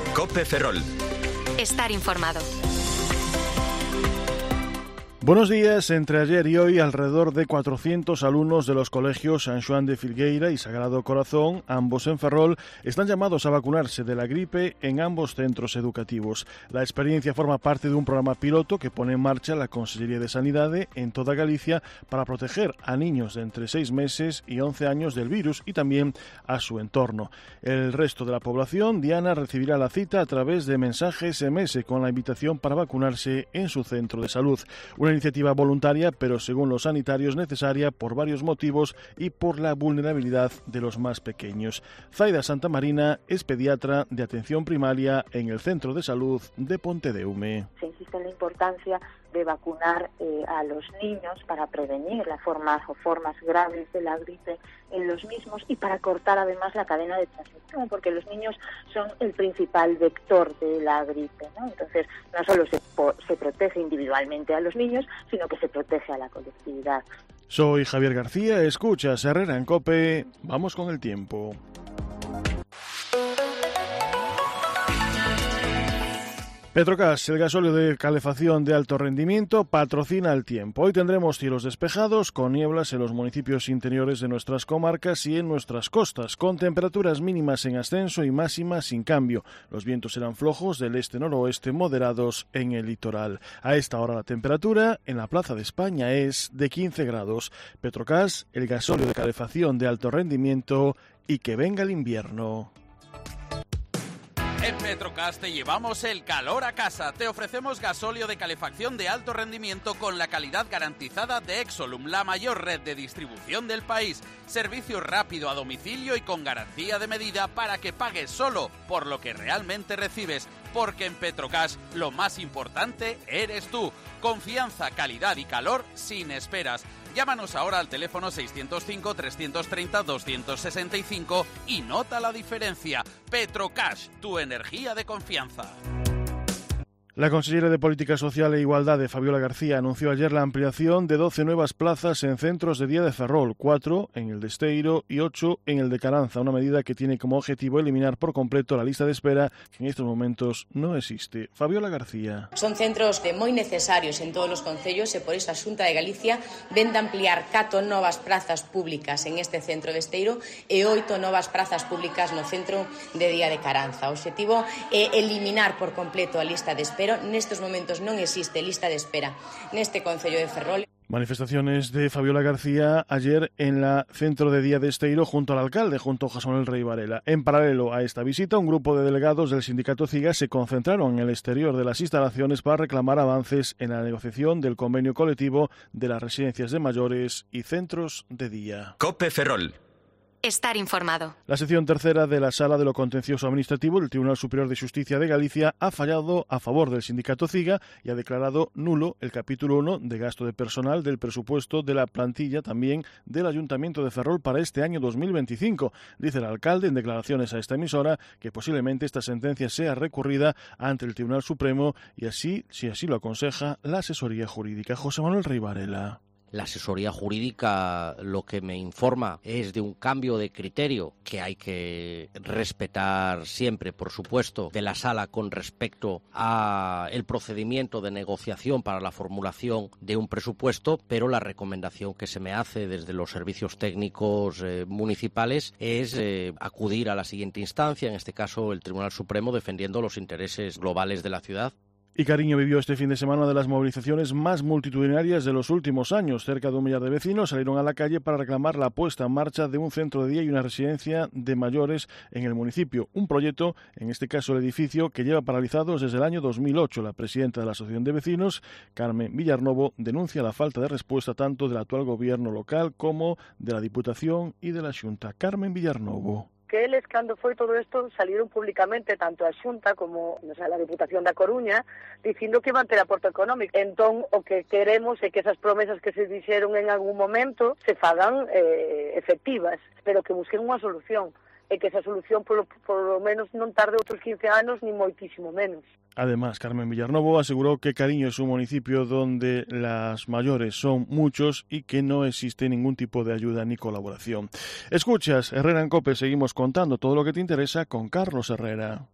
COPE Ferrol. Estar informado. Buenos días. Entre ayer y hoy, alrededor de 400 alumnos de los colegios San Xoán de Filgueira y Sagrado Corazón, ambos en Ferrol, están llamados a vacunarse de la gripe en ambos centros educativos. La experiencia forma parte de un programa piloto que pone en marcha la Consellería de Sanidade en toda Galicia para proteger a niños de entre 6 meses y 11 años del virus y también a su entorno. El resto de la población, Diana, recibirá la cita a través de mensaje SMS con la invitación para vacunarse en su centro de salud. Una iniciativa voluntaria, pero según los sanitarios necesaria por varios motivos y por la vulnerabilidad de los más pequeños. Zaida Santamarina es pediatra de atención primaria en el Centro de Salud de Pontedeume. Se insiste en la importancia de vacunar a los niños para prevenir las formas graves de la gripe en los mismos y para cortar además la cadena de transmisión, porque los niños son el principal vector de la gripe, ¿no? Entonces, no solo se protege individualmente a los niños, sino que se protege a la colectividad. Soy Javier García, escuchas Herrera en COPE. Vamos con el tiempo. Petrogas, el gasóleo de calefacción de alto rendimiento, patrocina el tiempo. Hoy tendremos cielos despejados con nieblas en los municipios interiores de nuestras comarcas y en nuestras costas, con temperaturas mínimas en ascenso y máximas sin cambio. Los vientos serán flojos del este-noroeste, moderados en el litoral. A esta hora la temperatura en la Plaza de España es de 15 grados. Petrogas, el gasóleo de calefacción de alto rendimiento y que venga el invierno. En Petrogas te llevamos el calor a casa. Te ofrecemos gasóleo de calefacción de alto rendimiento con la calidad garantizada de Exolum, la mayor red de distribución del país. Servicio rápido a domicilio y con garantía de medida para que pagues solo por lo que realmente recibes. Porque en Petrogas lo más importante eres tú. Confianza, calidad y calor sin esperas. Llámanos ahora al teléfono 605-330-265 y nota la diferencia. Petrocash, tu energía de confianza. La consellera de Política Social e Igualdade, Fabiola García, anunció ayer la ampliación de 12 nuevas plazas en centros de día de Ferrol, 4 en el de Esteiro y 8 en el de Caranza, una medida que tiene como objetivo eliminar por completo la lista de espera que en estos momentos no existe. Fabiola García. Son centros moi necesarios en todos os concellos e por iso a Xunta de Galicia ven de ampliar 4 novas prazas públicas en este centro de Esteiro e 8 novas prazas públicas no centro de día de Caranza. O obxectivo é eliminar por completo a lista de espera. Nestes momentos non existe lista de espera neste concello de Ferrol. Manifestaciones de Fabiola García ayer en la centro de día de Esteiro junto al alcalde, junto a José Manuel Rey Varela. En paralelo a esta visita, un grupo de delegados del sindicato CIGA se concentraron en el exterior de las instalaciones para reclamar avances en la negociación del convenio colectivo de las residencias de mayores y centros de día. COPE Ferrol. Estar informado. La sección tercera de la Sala de lo Contencioso Administrativo del Tribunal Superior de Xusticia de Galicia ha fallado a favor del sindicato CIGA y ha declarado nulo el capítulo 1 de gasto de personal del presupuesto de la plantilla también del Ayuntamiento de Ferrol para este año 2025. Dice el alcalde en declaraciones a esta emisora que posiblemente esta sentencia sea recurrida ante el Tribunal Supremo y así, si así lo aconseja, la asesoría jurídica. José Manuel Rey Varela. La asesoría jurídica lo que me informa es de un cambio de criterio que hay que respetar siempre, por supuesto, de la sala con respecto a el procedimiento de negociación para la formulación de un presupuesto, pero la recomendación que se me hace desde los servicios técnicos municipales es acudir a la siguiente instancia, en este caso el Tribunal Supremo, defendiendo los intereses globales de la ciudad. Y Cariño vivió este fin de semana una de las movilizaciones más multitudinarias de los últimos años. Cerca de 1 millar de vecinos salieron a la calle para reclamar la puesta en marcha de un centro de día y una residencia de mayores en el municipio. Un proyecto, en este caso el edificio, que lleva paralizados desde el año 2008. La presidenta de la Asociación de Vecinos, Carmen Villarnovo, denuncia la falta de respuesta tanto del actual gobierno local como de la Diputación y de la Xunta. Carmen Villarnovo. Que eles, cando foi todo isto, salieron públicamente tanto a Xunta como a Diputación da Coruña dicindo que iban ter aporto económico. Entón, o que queremos é que esas promesas que se dixeron en algún momento se fagan efectivas, pero que busquen unha solución. E que esa solución, por lo menos, non tarde outros 15 anos, ni moitísimo menos. Además, Carmen Villarnovo aseguró que Cariño es un municipio donde las mayores son muchos y que no existe ningún tipo de ayuda ni colaboración. Escuchas, Herrera en COPE, seguimos contando todo lo que te interesa con Carlos Herrera.